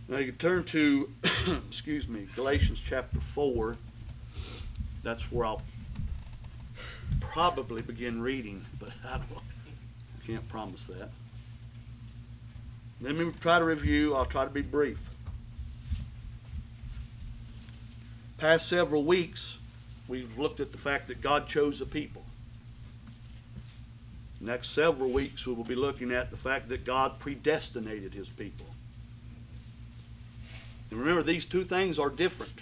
Now you can turn to, excuse me, Galatians chapter 4. That's where I'll probably begin reading, but I can't promise that. Let me try to review. I'll try to be brief. Past several weeks, we've looked at the fact that God chose a people. Next several weeks, we will be looking at the fact that God predestinated his people. And remember, these two things are different.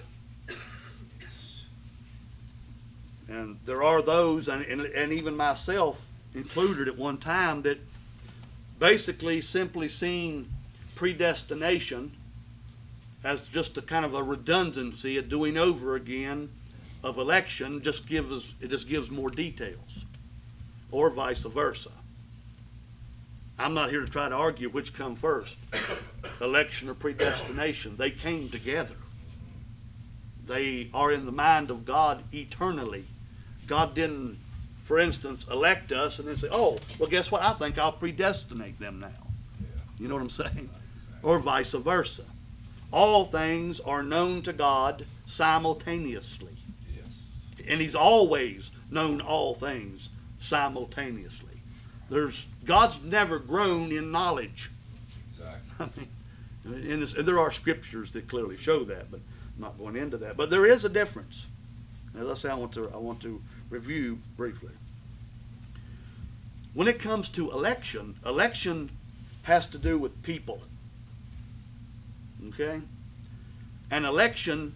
And there are those, and even myself included at one time, that basically simply seen predestination as just a kind of a redundancy, a doing over again of election. It just gives more details, or vice versa. I'm not here to try to argue which come first, election or predestination. They came together. They are in the mind of God eternally. God didn't, for instance, elect us and then say, oh, well, guess what? I think I'll predestinate them now. You know what I'm saying? Or vice versa. All things are known to God simultaneously. Yes. And he's always known all things simultaneously. God's never grown in knowledge. Exactly. I mean, there are scriptures that clearly show that, but I'm not going into that. But there is a difference. As I say, I want to review briefly. When it comes to election, election has to do with people. Okay? An election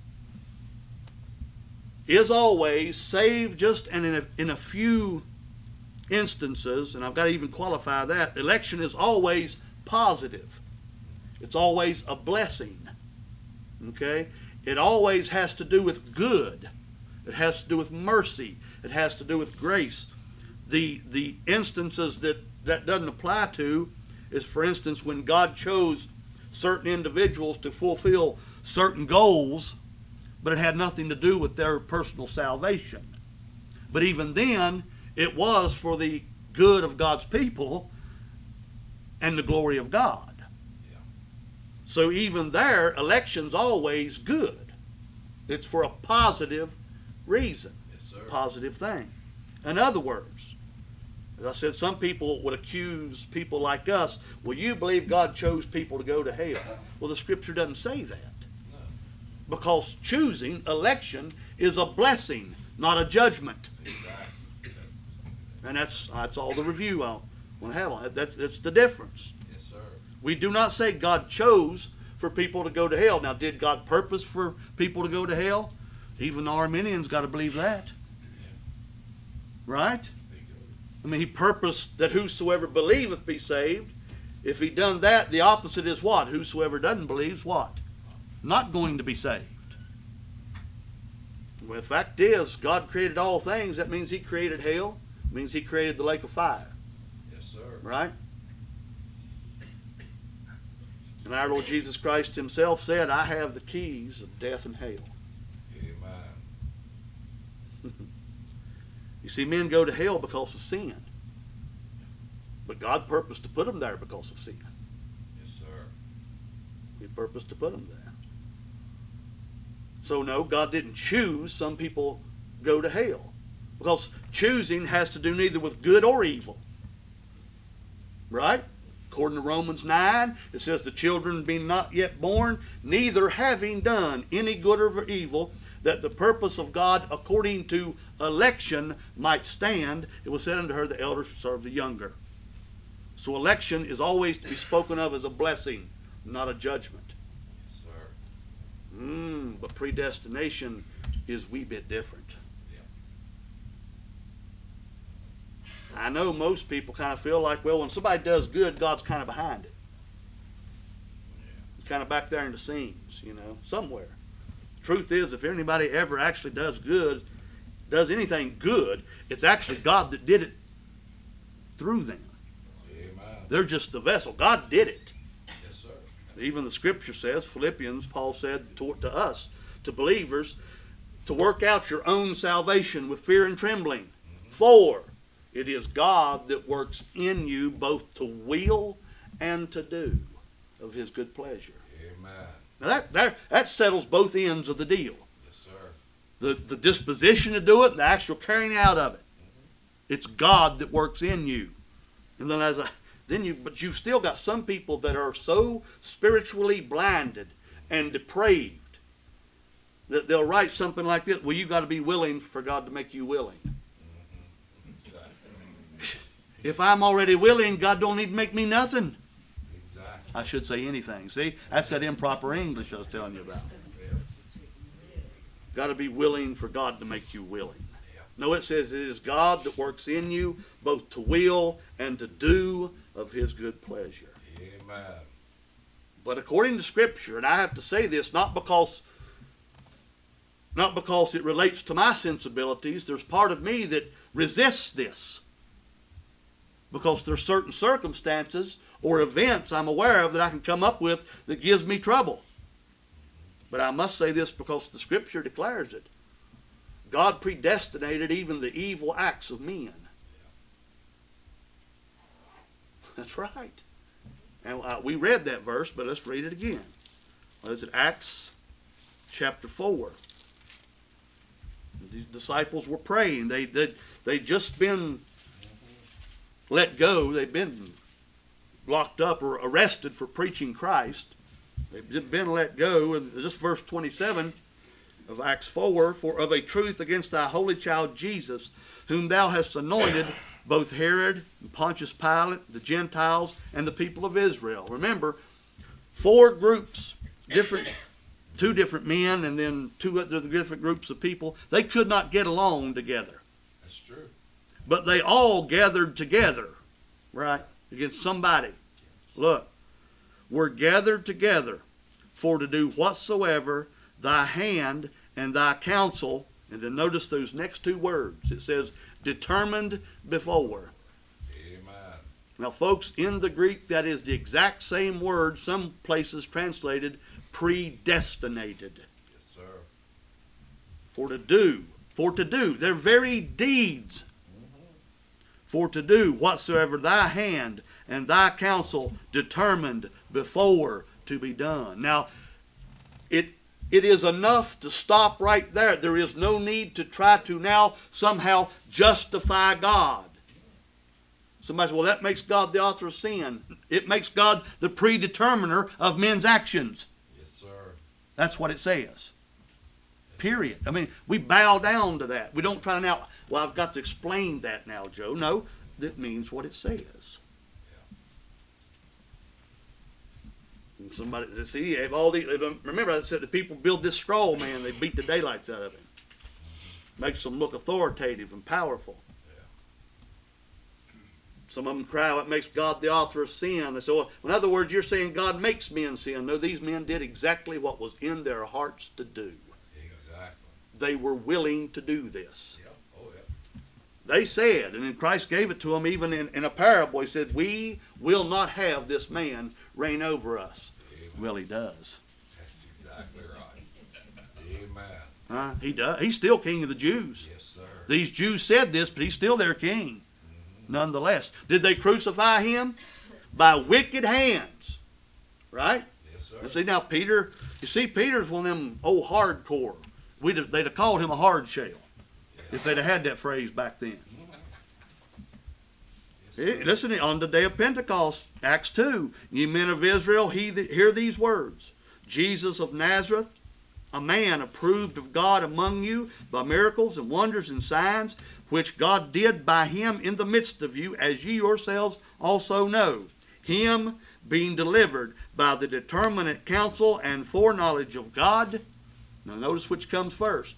is always, save just and in a few instances, and I've got to even qualify that, election is always positive. It's always a blessing. Okay? It always has to do with good. It has to do with mercy. It has to do with grace. The instances that doesn't apply to is, for instance, when God chose certain individuals to fulfill certain goals, but it had nothing to do with their personal salvation. But even then, it was for the good of God's people and the glory of God. Yeah. So even there, election's always good. It's for a positive reason. Yes, sir. Positive thing. In other words, as I said, some people would accuse people like us, well, you believe God chose people to go to hell. Well, the scripture doesn't say that. No. Because choosing, election, is a blessing, not a judgment. Exactly. And that's all the review I want to have on it. That's the difference. Yes, sir. We do not say God chose for people to go to hell. Now, did God purpose for people to go to hell? Even the Arminians got to believe that. Right? I mean, he purposed that whosoever believeth be saved. If he done that, the opposite is what? Whosoever doesn't believe is what? Not going to be saved. Well, the fact is, God created all things. That means he created hell. It means he created the lake of fire. Yes, sir. Right? And our Lord Jesus Christ himself said, I have the keys of death and hell. You see, men go to hell because of sin. But God purposed to put them there because of sin. Yes, sir. He purposed to put them there. So no, God didn't choose some people go to hell. Because choosing has to do neither with good or evil. Right? According to Romans 9, it says the children being not yet born, neither having done any good or evil, that the purpose of God according to election might stand. It was said unto her, the elders shall serve the younger. So election is always to be spoken of as a blessing, not a judgment. Yes, sir. But predestination is a wee bit different. Yeah. I know most people kind of feel like, well, when somebody does good, God's kind of behind it. Yeah. It's kind of back there in the scenes, somewhere. Truth is, if anybody ever actually does anything good, it's actually God that did it through them. Amen. They're just the vessel. God did it. Yes, sir. Even the scripture says, Philippians, Paul said to us, to believers, to work out your own salvation with fear and trembling. Mm-hmm. For it is God that works in you both to will and to do. of his good pleasure. Amen. Now that settles both ends of the deal. Yes, sir. The disposition to do it and the actual carrying out of it. It's God that works in you. And then but you've still got some people that are so spiritually blinded and depraved that they'll write something like this. Well, you've got to be willing for God to make you willing. Exactly. If I'm already willing, God don't need to make me nothing. Exactly. I should say anything. See, that's that improper English I was telling you about. Got to be willing for God to make you willing. No, it says it is God that works in you both to will and to do of his good pleasure. Amen. But according to Scripture, and I have to say this not because it relates to my sensibilities, there's part of me that resists this. Because there's certain circumstances or events I'm aware of that I can come up with that gives me trouble. But I must say this because the Scripture declares it. God predestinated even the evil acts of men. That's right. And we read that verse, but let's read it again. What is it? Acts chapter 4. The disciples were praying. They'd just been let go. They'd been locked up or arrested for preaching Christ. They've been let go. And just verse 27 of Acts 4, for of a truth against thy holy child Jesus, whom thou hast anointed, both Herod and Pontius Pilate, the Gentiles, and the people of Israel. Remember, 4 groups, two different men, and then 2 other different groups of people. They could not get along together. That's true. But they all gathered together, right, against somebody. Look, we're gathered together for to do whatsoever thy hand and thy counsel, and then notice those next 2 words. It says, determined before. Amen. Now, folks, in the Greek, that is the exact same word, some places translated predestinated. Yes, sir. For to do, their very deeds. For to do whatsoever thy hand and thy counsel determined before to be done. Now, it is enough to stop right there. There is no need to try to now somehow justify God. Somebody says, well, that makes God the author of sin. It makes God the predeterminer of men's actions. Yes, sir. That's what it says. Period. I mean, we bow down to that. We don't try to now, well, I've got to explain that now, Joe. No, that means what it says. Somebody, see, have all these, remember I said the people build this straw man, they beat the daylights out of him. Makes them look authoritative and powerful. Some of them cry, what makes God the author of sin? They say, well, in other words, you're saying God makes men sin. No, these men did exactly what was in their hearts to do. Exactly. They were willing to do this. Yep. Oh, yeah. They said, and then Christ gave it to them even in a parable. He said, we will not have this man reign over us. Well, he does. That's exactly right. Amen. He does. He's still king of the Jews. Yes, sir. These Jews said this, but he's still their king. Nonetheless. Did they crucify him? By wicked hands. Right? Yes, sir. You see, now Peter, Peter's one of them old hardcore. They'd have called him a hard shell if they'd have had that phrase back then. Listen, on the day of Pentecost, Acts 2, ye men of Israel, hear these words. Jesus of Nazareth, a man approved of God among you by miracles and wonders and signs, which God did by him in the midst of you, as ye yourselves also know. Him being delivered by the determinate counsel and foreknowledge of God. Now notice which comes first.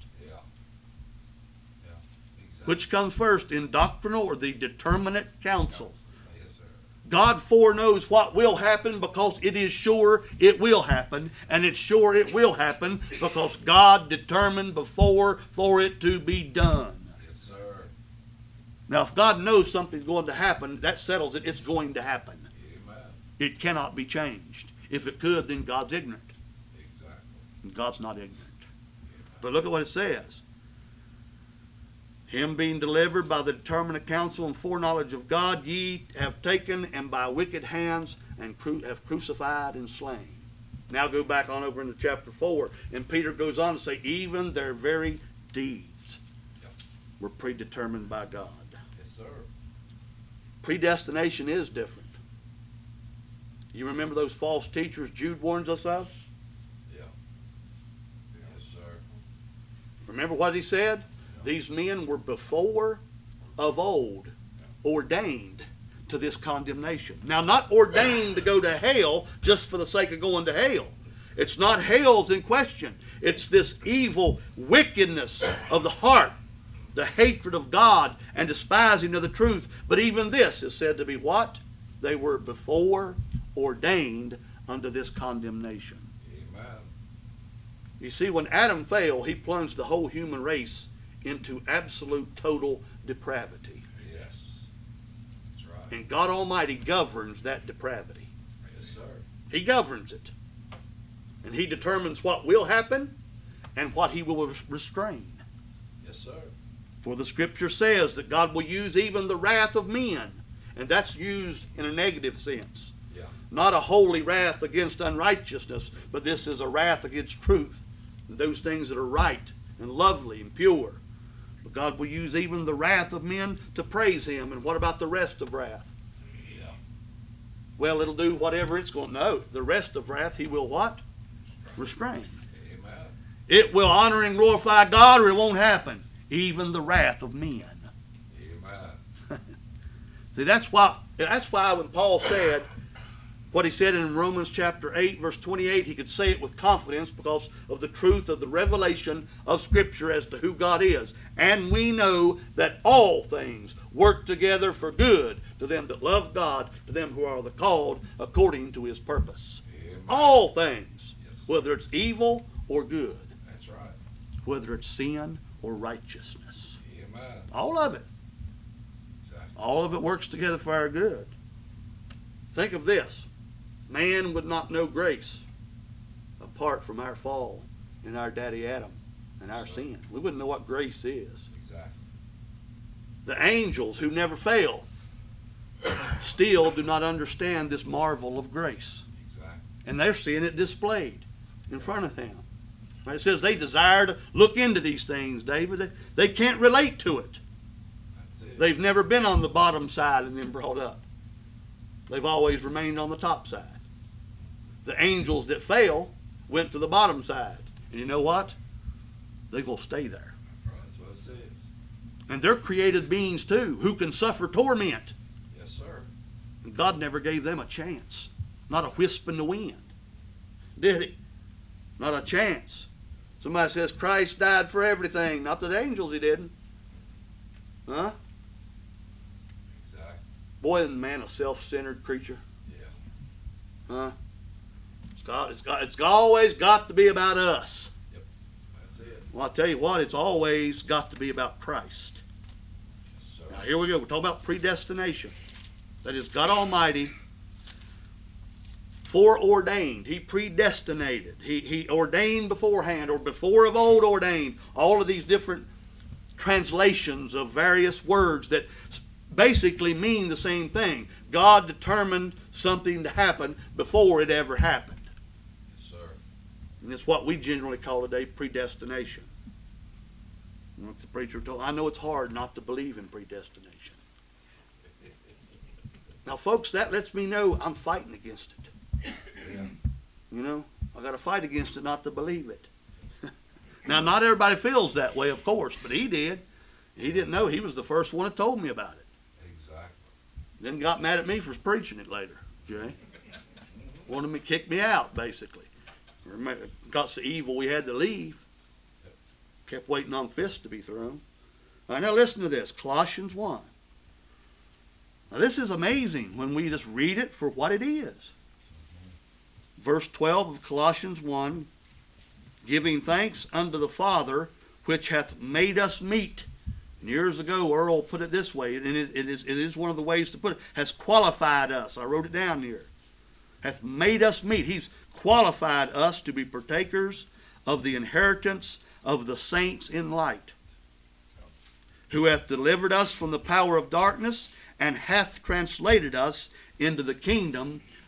Which comes first, in doctrinal or the determinate counsel? Yes, sir. God foreknows what will happen because it is sure it will happen. And it's sure it will happen because God determined before for it to be done. Yes, sir. Now, if God knows something's going to happen, that settles it. It's going to happen. Amen. It cannot be changed. If it could, then God's ignorant. Exactly. And God's not ignorant. But look at what it says. Him being delivered by the determinate counsel and foreknowledge of God, ye have taken and by wicked hands and have crucified and slain. Now go back on over into chapter 4, and Peter goes on to say, even their very deeds were predetermined by God. Yes, sir. Predestination is different. You remember those false teachers Jude warns us of? Yeah. Yes, sir. Remember what he said? These men were before of old ordained to this condemnation. Now, not ordained to go to hell just for the sake of going to hell. It's not hell's in question. It's this evil wickedness of the heart, the hatred of God and despising of the truth. But even this is said to be what? They were before ordained unto this condemnation. Amen. You see, when Adam fell, he plunged the whole human race into absolute total depravity. Yes. That's right. And God Almighty governs that depravity. Yes, sir. He governs it. And he determines what will happen and what he will restrain. Yes, sir. For the scripture says that God will use even the wrath of men. And that's used in a negative sense. Yeah. Not a holy wrath against unrighteousness, but this is a wrath against truth. And those things that are right and lovely and pure. But God will use even the wrath of men to praise him. And what about the rest of wrath? Yeah. Well, it'll do whatever it's going to know. The rest of wrath he will what? Restrain. Amen. It will honor and glorify God, or it won't happen. Even the wrath of men. Amen. See, that's why when Paul said what he said in Romans chapter 8, verse 28, he could say it with confidence because of the truth of the revelation of Scripture as to who God is. And we know that all things work together for good to them that love God, to them who are the called according to his purpose. Amen. All things, Yes. whether it's evil or good, That's right. whether it's sin or righteousness. Amen. All of it. Exactly. All of it works together for our good. Think of this. Man would not know grace apart from our fall and our daddy Adam and our sin. We wouldn't know what grace is. Exactly. The angels who never fail still do not understand this marvel of grace. Exactly. And they're seeing it displayed in front of them. It says they desire to look into these things, David. They can't relate to it. That's it. They've never been on the bottom side and then brought up. They've always remained on the top side. The angels that fell went to the bottom side. And you know what? They will stay there. That's what it says. And they're created beings too, who can suffer torment. Yes, sir. And God never gave them a chance. Not a wisp in the wind. Did he? Not a chance. Somebody says Christ died for everything. Not the angels he didn't. Huh? Exactly. Boy, isn't man a self-centered creature? Yeah. Huh? It's always got to be about us. That's it. Well, I'll tell you what, it's always got to be about Christ. Yes, Now, sir. here we go. We're talking about predestination. That is, God Almighty foreordained. He predestinated. He ordained beforehand, or before of old ordained. All of these different translations of various words that basically mean the same thing. God determined something to happen before it ever happened. Yes, sir. And it's what we generally call today predestination. What the preacher told, I know it's hard not to believe in predestination. Now, folks, that lets me know I'm fighting against it. Yeah. You know, I got to fight against it not to believe it. Now, not everybody feels that way, of course, but he did. He didn't know. He was the first one that told me about it. Exactly. Then got mad at me for preaching it later, Jay. Wanted me to kick me out, basically. Got so evil we had to leave. Kept waiting on fists to be thrown. All right, now listen to this. Colossians 1. Now this is amazing when we just read it for what it is. Verse 12 of Colossians 1. Giving thanks unto the Father, which hath made us meet. And years ago, Earl put it this way, and it is one of the ways to put it, has qualified us. I wrote it down here. Hath made us meet. He's qualified us to be partakers of the inheritance of the saints in light, who hath delivered us from the power of darkness, and hath translated us into the kingdom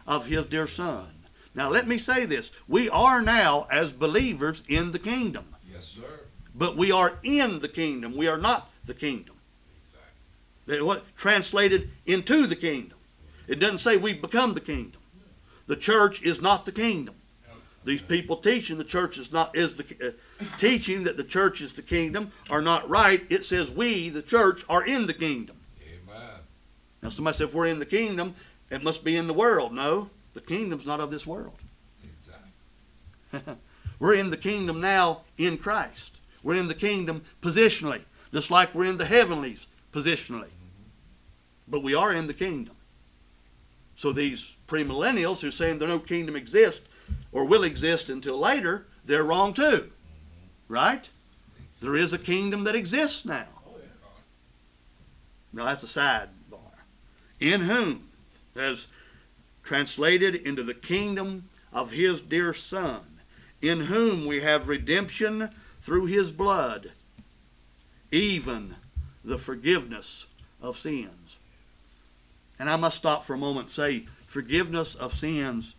of his dear Son. Now let me say this. We are now, as believers, in the kingdom. Yes, sir. But we are in the kingdom. We are not the kingdom. Exactly. What translated into the kingdom. It doesn't say we become the kingdom. The church is not the kingdom. These people teaching the church teaching that the church is the kingdom are not right. It says we, the church, are in the kingdom. Amen. Now somebody said if we're in the kingdom, it must be in the world. No, the kingdom's not of this world. Exactly. We're in the kingdom now in Christ. We're in the kingdom positionally, just like we're in the heavenlies positionally. But we are in the kingdom. So these premillennials who are saying there no kingdom exists or will exist until later, they're wrong too. Right? There is a kingdom that exists now. Oh, yeah. Now that's a sidebar. In whom, as translated into the kingdom of his dear Son, in whom we have redemption through his blood, even the forgiveness of sins. And I must stop for a moment and say, forgiveness of sins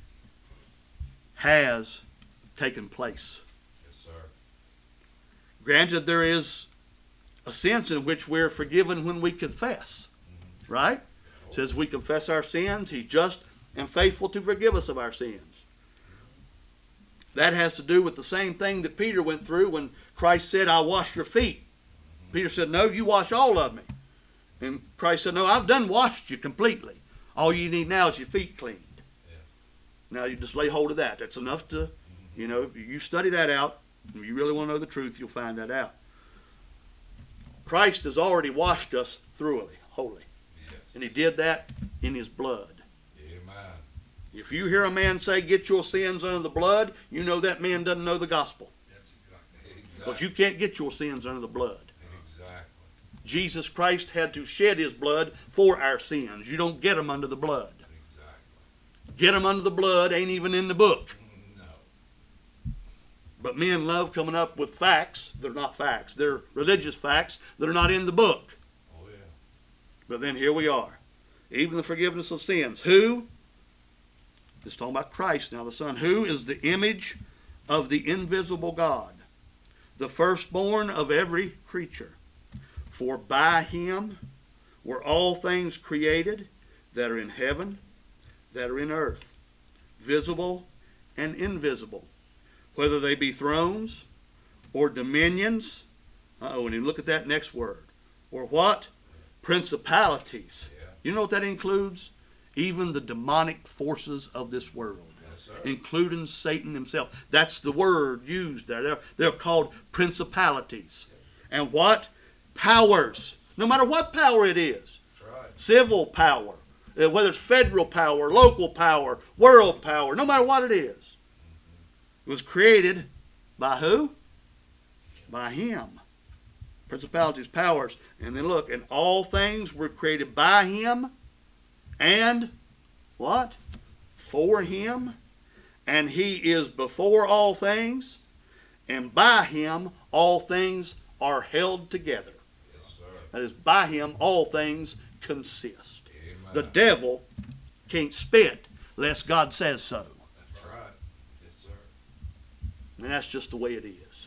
has taken place. Yes, sir. Granted, there is a sense in which we're forgiven when we confess. Right? It says we confess our sins, he's just and faithful to forgive us of our sins. That has to do with the same thing that Peter went through when Christ said, I'll wash your feet. Peter said, no, you wash all of me. And Christ said, no, I've done washed you completely. All you need now is your feet cleaned. Yeah. Now you just lay hold of that. That's enough to, if you study that out, if you really want to know the truth, you'll find that out. Christ has already washed us thoroughly, wholly. Yes. And he did that in his blood. Amen. If you hear a man say, get your sins under the blood, you know that man doesn't know the gospel. Exactly. Because you can't get your sins under the blood. Exactly. Jesus Christ had to shed his blood for our sins. You don't get them under the blood. Exactly. Get them under the blood ain't even in the book. No. But men love coming up with facts. They're not facts. They're religious facts that are not in the book. Oh, yeah. But then here we are. Even the forgiveness of sins. Who? It's talking about Christ now, the Son. Who is the image of the invisible God, the firstborn of every creature. For by him were all things created that are in heaven, that are in earth, visible and invisible, whether they be thrones or dominions. And you look at that next word. Or what? Principalities. Yeah. You know what that includes? Even the demonic forces of this world, Yes, sir. including Satan himself. That's the word used there. They're called principalities. And what? Powers. No matter what power it is. That's right. Civil power, whether it's federal power, local power, world power, no matter what it is. It was created by who? By him. Principalities, powers. And then look, and all things were created by him and what? For him. And he is before all things, and by him all things are held together. Yes, sir. That is, by him all things consist. Amen. The devil can't spit unless God says so. That's right. Yes, sir. And that's just the way it is.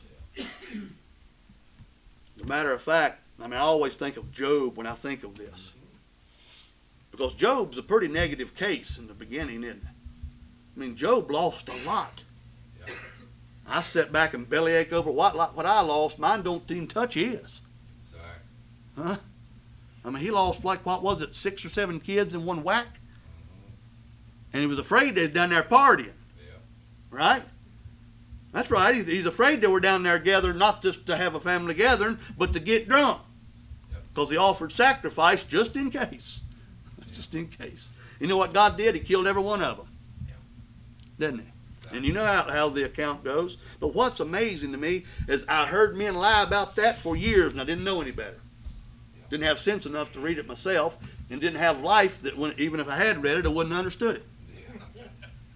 As a matter of fact, I always think of Job when I think of this. Because Job's a pretty negative case in the beginning, isn't it? Job lost a lot. Yeah. I sat back and bellyache over what I lost. Mine don't even touch his. Exactly. Huh? He lost 6 or 7 kids in one whack? And he was afraid they was down there partying. Yeah. Right? That's right. He's afraid they were down there gathering not just to have a family gathering, but to get drunk. Because he offered sacrifice just in case. Just in case. You know what God did? He killed every one of them. Didn't he? Exactly. And you know how the account goes. But what's amazing to me is I heard men lie about that for years and I didn't know any better. Didn't have sense enough to read it myself and didn't have life that even if I had read it, I wouldn't have understood it. Yeah.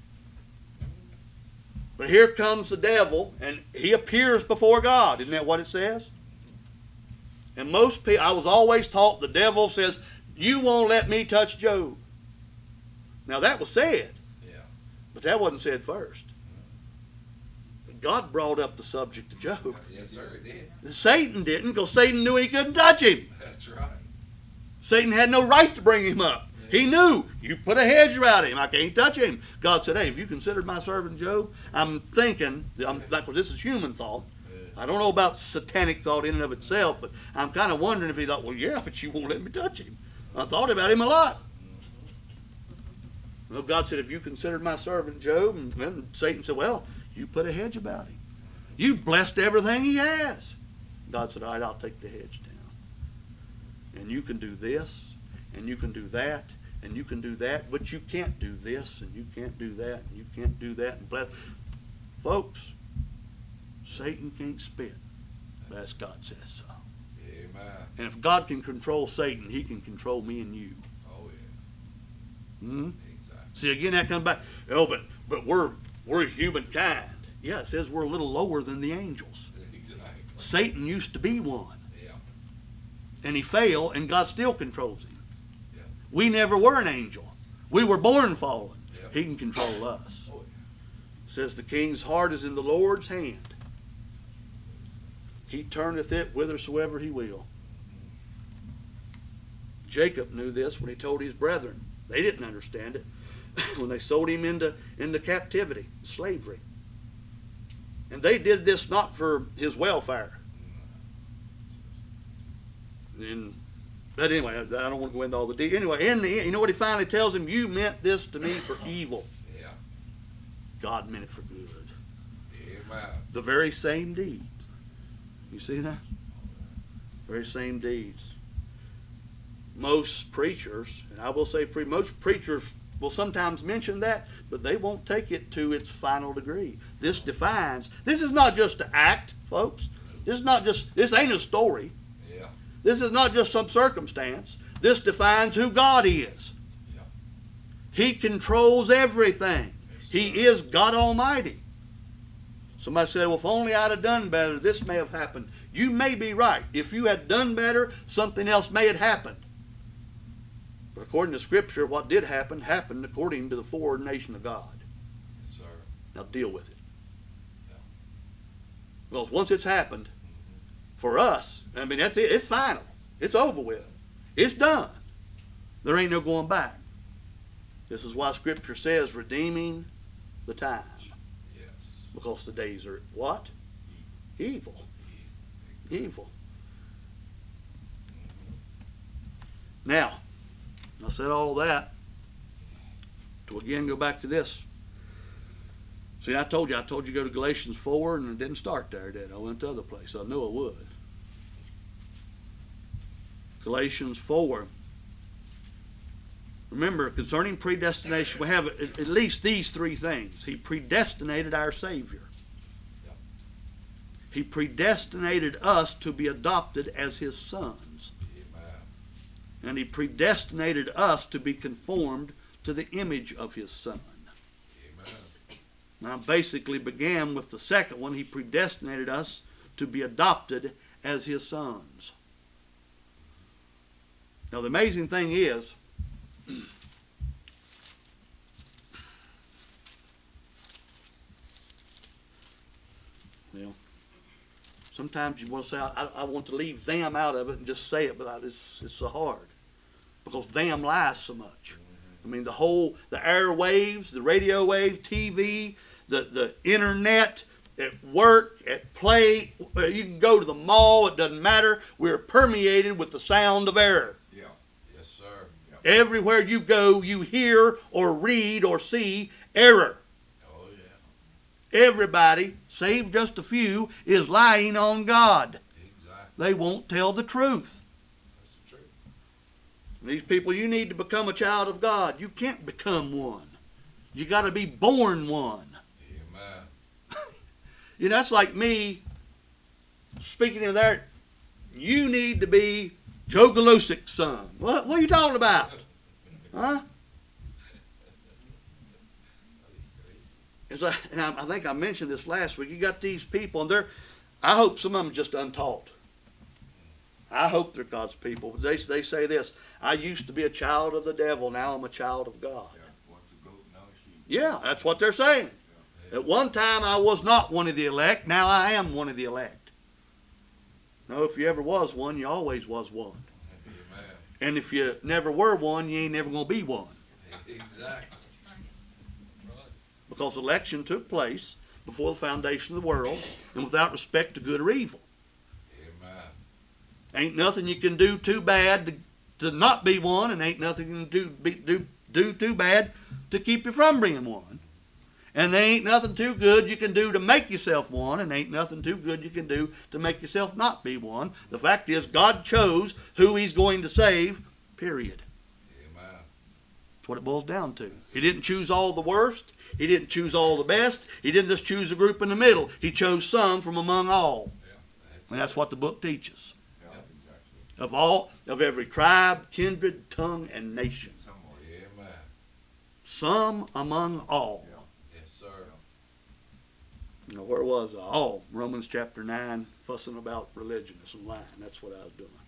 But here comes the devil and he appears before God. Isn't that what it says? And most people, I was always taught the devil says, you won't let me touch Job. Now that was said, Yeah. but that wasn't said first. God brought up the subject to Job. Yes, sir, it did. Satan didn't, because Satan knew he couldn't touch him. That's right. Satan had no right to bring him up. He knew, you put a hedge around him, I can't touch him. God said, hey, have you considered my servant Job? I'm thinking, this is human thought. I don't know about satanic thought in and of itself, but I'm kind of wondering if he thought, well, yeah, but you won't let me touch him. I thought about him a lot. Well, God said, have you considered my servant Job? And then Satan said, well, you put a hedge about him. You've blessed everything he has. God said, all right, I'll take the hedge down. And you can do this, and you can do that, and you can do that, but you can't do this, and you can't do that, and you can't do that. And bless. Folks, Satan can't spit unless God says so. Amen. And if God can control Satan, he can control me and you. Oh, yeah. Hmm? Exactly. See, again, that comes back. Oh, but we're humankind. Yeah, it says we're a little lower than the angels. Exactly. Satan used to be one. Yeah. And he failed, and God still controls him. Yeah. We never were an angel. We were born fallen. Yeah. He can control us. Oh, It says the king's heart is in the Lord's hand. He turneth it whithersoever he will. Jacob knew this when he told his brethren. They didn't understand it. When they sold him into captivity, slavery. And they did this not for his welfare. But anyway, I don't want to go into all the details. Anyway, in the end, you know what he finally tells him? You meant this to me for evil. yeah. God meant it for good. Amen. The very same deeds. You see that? Very same deeds. Most preachers, and I will say most preachers will sometimes mention that, but they won't take it to its final degree. This defines, this is not just an act, folks. This ain't a story. Yeah. This is not just some circumstance. This defines who God is. Yeah. He controls everything. He is God Almighty. Somebody said, well, if only I'd have done better, this may have happened. You may be right. If you had done better, something else may have happened. But according to Scripture, what did happen, happened according to the foreordination of God. Yes, sir. Now deal with it. Yeah. Because once it's happened, for us, I mean, that's it. It's final. It's over with. It's done. There ain't no going back. This is why Scripture says, redeeming the time. Yes. Because the days are what? Evil. Evil. Now, I said all that to again go back to this. See, I told you go to Galatians 4, and it didn't start there, did it? I went to other place. I knew I would. Galatians 4. Remember, concerning predestination, we have at least these three things. He predestinated our Savior. He predestinated us to be adopted as his sons. Amen. And he predestinated us to be conformed to the image of his Son. Amen. Now, basically began with the second one. He predestinated us to be adopted as his sons. Now, the amazing thing is, sometimes you want to say, I want to leave them out of it and just say it, but it's so hard. Because them lies so much. I mean, the airwaves, the radio wave, TV, the internet, at work, at play, you can go to the mall, it doesn't matter. We're permeated with the sound of error. Yeah. Yes, sir. Yeah. Everywhere you go, you hear or read or see error. Oh, yeah. Everybody, save just a few, is lying on God. Exactly. They won't tell the truth. That's the truth. These people, you need to become a child of God. You can't become one. You got to be born one. Amen. You know, that's like me speaking of that. You need to be Joe Galusik's son. What are you talking about? Huh? And I think I mentioned this last week. You got these people, and I hope some of them are just untaught. I hope they're God's people. They say this, I used to be a child of the devil, now I'm a child of God. Yeah. Well, Yeah, that's what they're saying. At one time I was not one of the elect. Now I am one of the elect. No, if you ever was one, you always was one. Amen. And if you never were one, you ain't never going to be one. Exactly. Because election took place before the foundation of the world and without respect to good or evil. Amen. Ain't nothing you can do too bad to not be one, and ain't nothing you can do too bad to keep you from being one. And there ain't nothing too good you can do to make yourself one, and ain't nothing too good you can do to make yourself not be one. The fact is, God chose who He's going to save, period. Amen. That's what it boils down to. He didn't choose all the worst. He didn't choose all the best. He didn't just choose a group in the middle. He chose some from among all. Yeah, And that's what the book teaches. Yeah. Of every tribe, kindred, tongue, and nation. Amen. Some among all. Yes, sir. You know, where was I? Oh, Romans chapter 9, fussing about religion and some lying. That's what I was doing.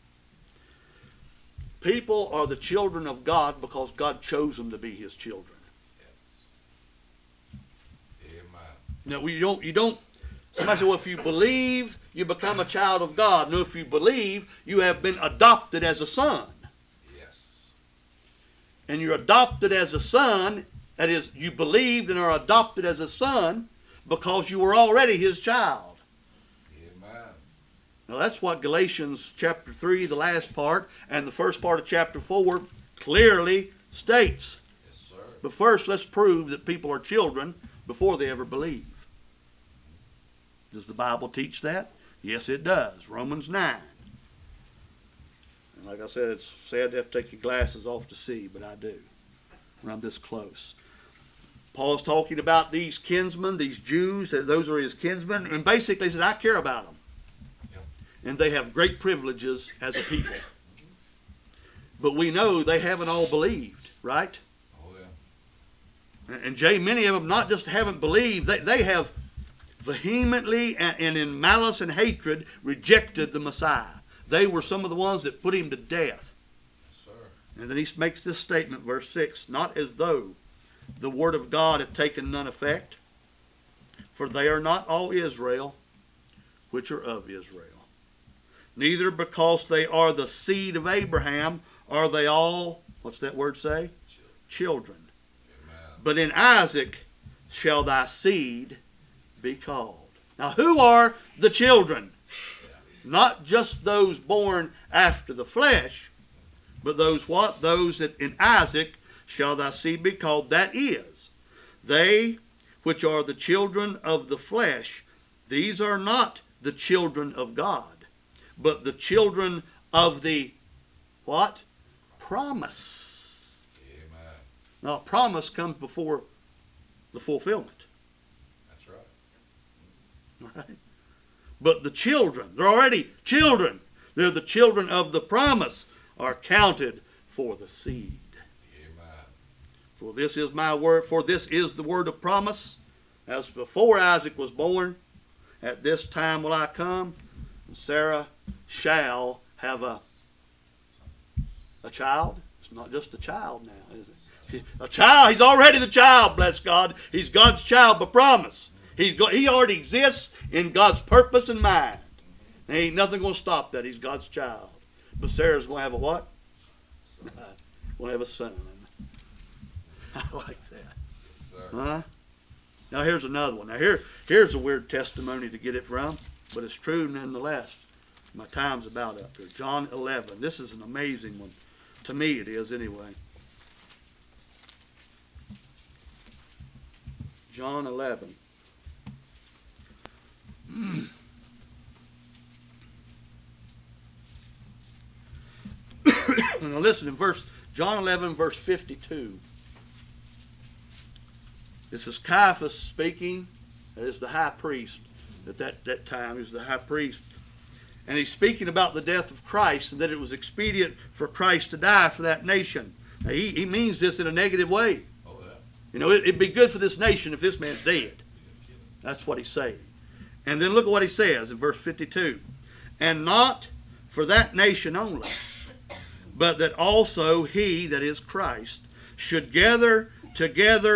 People are the children of God because God chose them to be His children. Yes. Amen. Now, you don't, somebody said, well, if you believe, you become a child of God. No, if you believe, you have been adopted as a son. Yes. And you're adopted as a son, that is, you believed and are adopted as a son because you were already His child. Amen. Now that's what Galatians chapter 3, the last part, and the first part of chapter 4 clearly states. Yes, sir. But first, let's prove that people are children before they ever believe. Does the Bible teach that? Yes, it does. Romans 9. And like I said, it's sad to have to take your glasses off to see, but I do when I'm this close. Paul's talking about these kinsmen, these Jews, that those are his kinsmen, and basically he says, I care about them. Yep. And they have great privileges as a people. But we know they haven't all believed, right? Oh, yeah. And Jay, many of them not just haven't believed, they have vehemently and in malice and hatred rejected the Messiah. They were some of the ones that put Him to death. Yes, sir. And then he makes this statement, verse 6, not as though the word of God hath taken none effect, for they are not all Israel, which are of Israel. Neither because they are the seed of Abraham are they all, what's that word say? Children. Amen. But in Isaac shall thy seed be called. Now who are the children? Not just those born after the flesh, but those what? Those that in Isaac shall thy seed be called. That is, they which are the children of the flesh, these are not the children of God, but the children of the what? Promise. Amen. Now, promise comes before the fulfillment. That's right. All right? But the children, they're already children. They're the children of the promise, are counted for the seed. Amen. For this is my word, for this is the word of promise. As before Isaac was born, at this time will I come, and Sarah shall have a child. It's not just a child now, is it? A child, he's already the child, bless God. He's God's child by promise. He already exists in God's purpose and mind. There ain't nothing going to stop that. He's God's child. But Sarah's going to have a what? Going to have a son. I like that. Yes, sir. Huh? Now here's another one. Now here's a weird testimony to get it from, but it's true nonetheless. My time's about up here. John 11. This is an amazing one. To me it is anyway. John 11. Now listen in John 11 verse 52. This is Caiaphas speaking. That is the high priest. At that time he was the high priest. And he's speaking about the death of Christ and that it was expedient for Christ to die for that nation. Now he means this in a negative way. Oh, yeah. You know, it'd be good for this nation if this man's dead. That's what he's saying. And then look at what he says in verse 52. And not for that nation only, but that also he, that is Christ, should gather together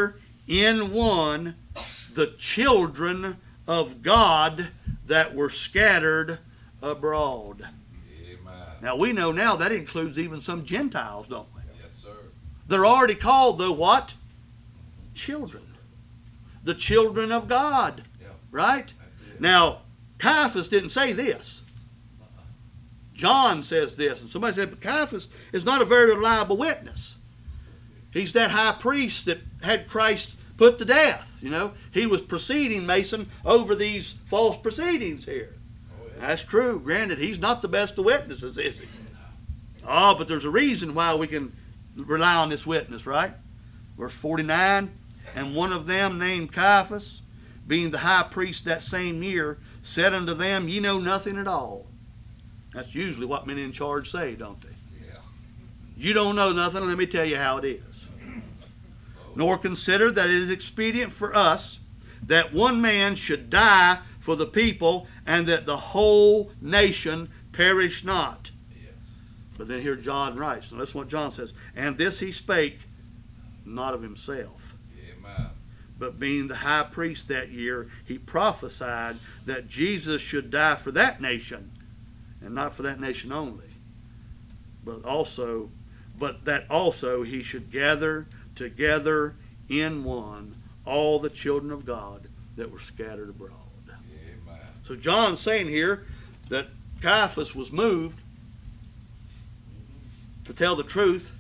in one the children of God that were scattered abroad. Amen. Now we know now that includes even some Gentiles, don't we? Yes, sir. They're already called the what? Children. The children of God. Yeah. Right? That's it. Now, Caiaphas didn't say this. John says this. And somebody said, but Caiaphas is not a very reliable witness. He's that high priest that had Christ put to death. You know, he was proceeding, Mason, over these false proceedings here. Oh, yeah. That's true. Granted, he's not the best of witnesses, is he? Oh, but there's a reason why we can rely on this witness, right? Verse 49, and one of them named Caiaphas, being the high priest that same year, said unto them, ye know nothing at all. That's usually what men in charge say, don't they? Yeah. You don't know nothing, let me tell you how it is. Nor consider that it is expedient for us that one man should die for the people, and that the whole nation perish not. Yes. But then here John writes, now listen what John says, and this he spake not of himself, Amen. but being the high priest that year, he prophesied that Jesus should die for that nation, and not for that nation only, but that also he should gather together in one all the children of God that were scattered abroad. Amen. So John's saying here that Caiaphas was moved to tell the truth,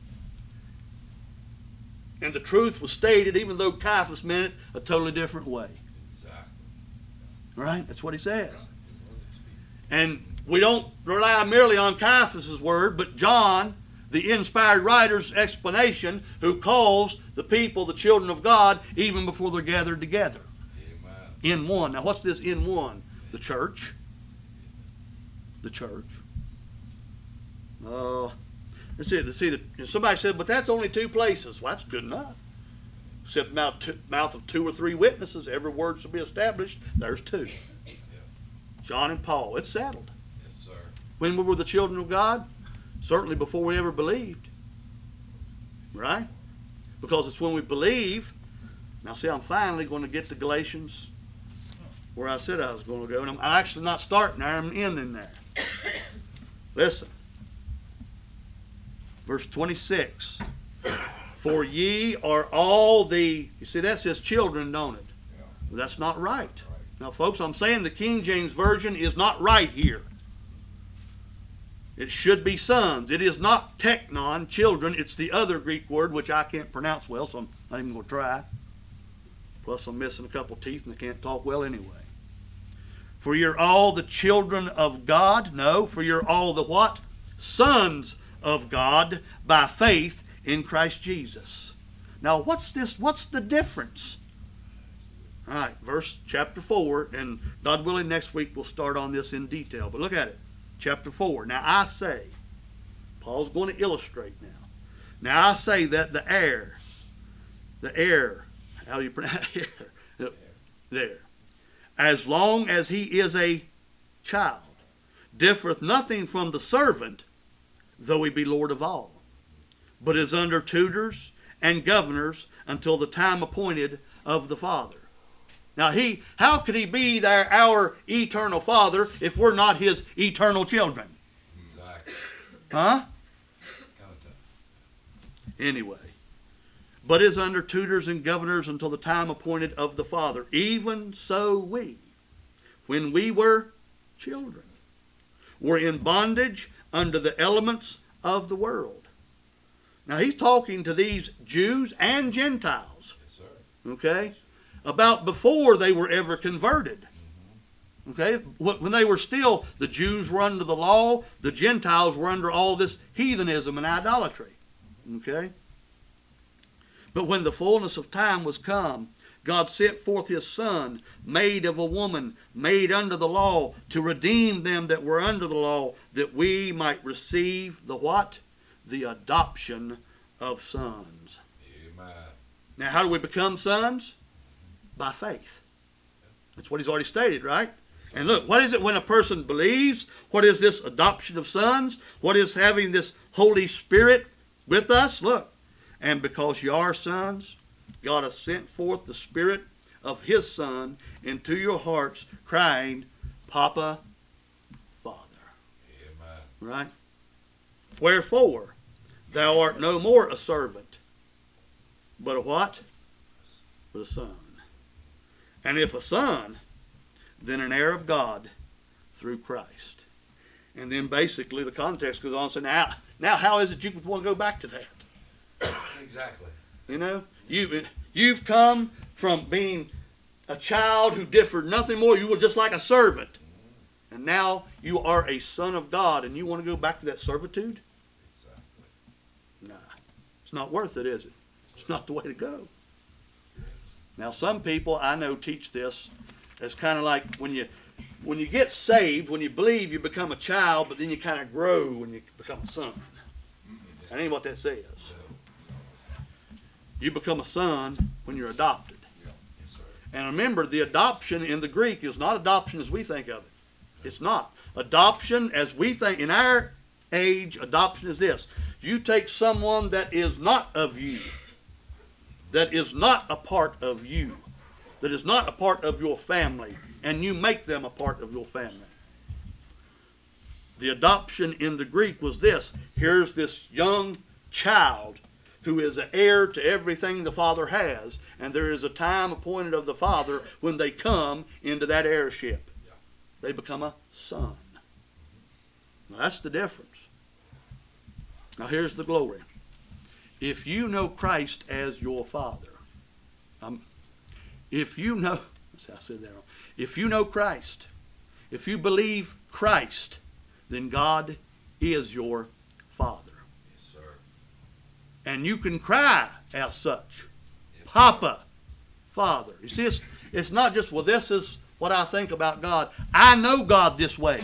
and the truth was stated even though Caiaphas meant it a totally different way. Exactly. Right? That's what he says. It was expedient. And we don't rely merely on Caiaphas' word, but John, the inspired writer's explanation, who calls the people the children of God even before they're gathered together. Amen. In one. Now what's this in one? The church. The church. Let's see. Somebody said, but that's only two places. Well, that's good enough. Except mouth of two or three witnesses, every word shall be established. There's two. John and Paul. It's settled. Yes, sir. When we were the children of God? Certainly before we ever believed. Right? Because it's when we believe. Now see, I'm finally going to get to Galatians where I said I was going to go. And I'm actually not starting there, I'm ending there. Listen. Verse 26. For ye are all the, you see that says children, don't it? Yeah. Well, that's not right. Right. Now folks, I'm saying the King James Version is not right here. It should be sons. It is not teknon, children. It's the other Greek word, which I can't pronounce well, so I'm not even going to try. Plus, I'm missing a couple teeth and I can't talk well anyway. For you're all the children of God. No, for you're all the what? Sons of God by faith in Christ Jesus. Now, what's this? What's the difference? All right, chapter 4, and God willing, next week we'll start on this in detail. But look at it. Chapter 4. Now I say, Paul's going to illustrate now. Now I say that the heir, how do you pronounce heir? There. As long as he is a child, differeth nothing from the servant, though he be Lord of all, but is under tutors and governors until the time appointed of the Father. Now how could he be our eternal Father if we're not his eternal children? Exactly. Huh? Kind of tough. Anyway. But is under tutors and governors until the time appointed of the Father. Even so we, when we were children, were in bondage under the elements of the world. Now he's talking to these Jews and Gentiles. Yes, sir. Okay? About before they were ever converted. Okay? When they were still, the Jews were under the law, the Gentiles were under all this heathenism and idolatry. Okay? But when the fullness of time was come, God sent forth his Son, made of a woman, made under the law, to redeem them that were under the law, that we might receive the what? The adoption of sons. Amen. Now how do we become sons? By faith. That's what he's already stated, right? And look, what is it when a person believes? What is this adoption of sons? What is having this Holy Spirit with us? Look, and because you are sons, God hath sent forth the Spirit of his Son into your hearts, crying, Papa, Father. Amen. Right? Wherefore, thou art no more a servant, but a what? But a son. And if a son, then an heir of God through Christ. And then basically the context goes on and says, now how is it you want to go back to that? Exactly. You know, you've come from being a child who differed nothing more. You were just like a servant. And now you are a son of God, and you want to go back to that servitude? Exactly. Nah. It's not worth it, is it? It's not the way to go. Now, some people I know teach this as kind of like when you get saved, when you believe, you become a child, but then you kind of grow when you become a son. That ain't what that says. You become a son when you're adopted. Yes, sir. And remember, the adoption in the Greek is not adoption as we think of it. It's not. Adoption as we think, in our age, adoption is this. You take someone that is not of you, that is not a part of you, that is not a part of your family, and you make them a part of your family. The adoption in the Greek was this. Here's this young child who is an heir to everything the father has, and there is a time appointed of the father when they come into that heirship. They become a son. Now that's the difference. Now here's the glory. If you know Christ as your Father, if you know Christ, if you believe Christ, then God is your Father. Yes, sir. And you can cry as such. Yes, Papa, Father. You see, it's not just, well, this is what I think about God. I know God this way.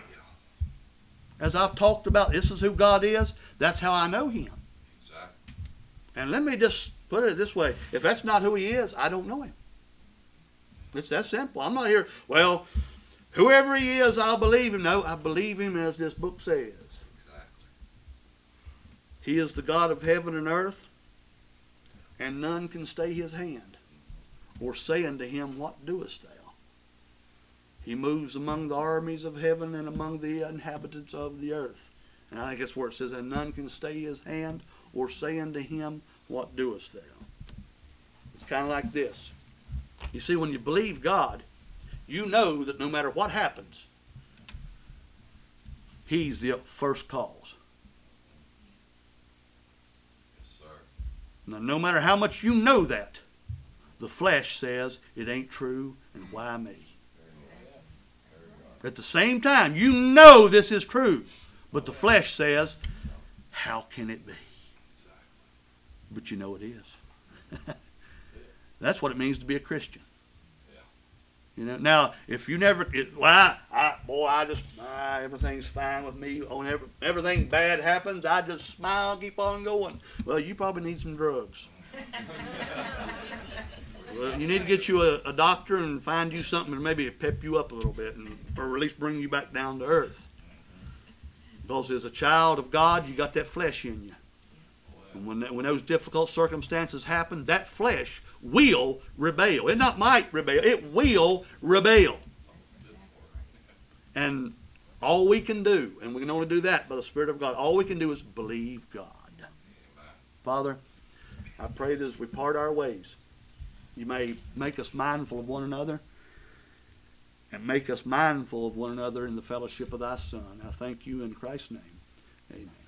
As I've talked about, this is who God is. That's how I know him. Exactly. And let me just put it this way. If that's not who he is, I don't know him. It's that simple. I'm not here, well, whoever he is, I'll believe him. No, I believe him as this book says. Exactly. He is the God of heaven and earth, and none can stay his hand, or say unto him, what doest thou? He moves among the armies of heaven and among the inhabitants of the earth. And I think that's where it says, and none can stay his hand or say unto him, what doest thou? It's kind of like this. You see, when you believe God, you know that no matter what happens, he's the first cause. Yes, sir. Now, no matter how much you know that, the flesh says it ain't true, and why me? At the same time, you know this is true, but the flesh says, how can it be? But you know it is. That's what it means to be a Christian. Yeah. You know. Now, if you never, everything's fine with me. Whenever everything bad happens, I just smile, keep on going. Well, you probably need some drugs. Well, you need to get you a doctor and find you something to maybe pep you up a little bit, or at least bring you back down to earth. Because as a child of God, you got that flesh in you. And when those difficult circumstances happen, that flesh will rebel. It not might rebel, it will rebel. And all we can do, and we can only do that by the Spirit of God, all we can do is believe God. Father, I pray that as we part our ways, you may make us mindful of one another, and make us mindful of one another in the fellowship of thy Son. I thank you in Christ's name. Amen.